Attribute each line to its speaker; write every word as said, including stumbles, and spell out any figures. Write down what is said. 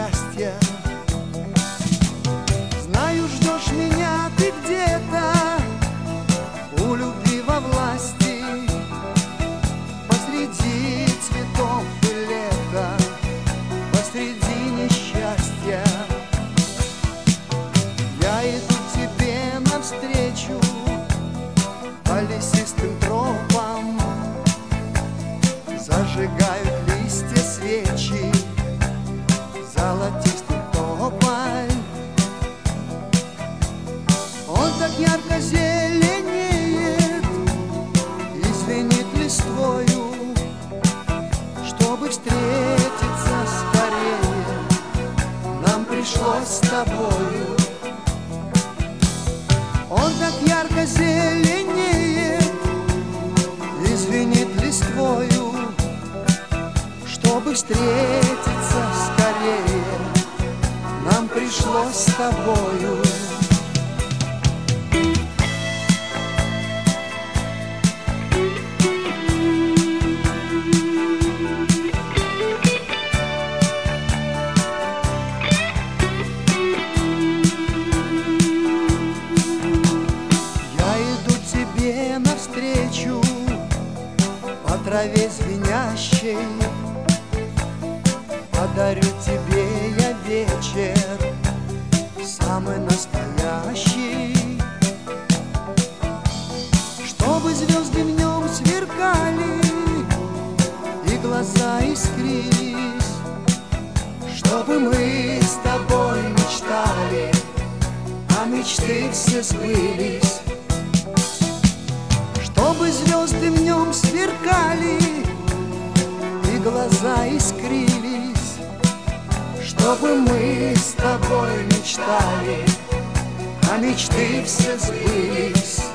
Speaker 1: счастья. Знаю, ждешь меня ты где-то у любви во власти, посреди цветов и лета, посреди несчастья. Я иду тебе навстречу по лесистым тропам, зажигают листья свечи, золотистый тополь. Он так ярко зеленеет и звенит листвою. Чтобы встретиться скорее, нам пришлось с тобою. Он так ярко зеленеет и звенит листвою. Чтобы встретиться скорее, нам пришлось с тобою. Навстречу по траве звенящей, подарю тебе я вечер самый настоящий. Чтобы звезды в нем сверкали и глаза искрились, чтобы мы с тобой мечтали, а мечты все сбылись. Чтобы звезды в нем сверкали и глаза искрились, чтобы мы с тобой мечтали, а мечты все сбылись.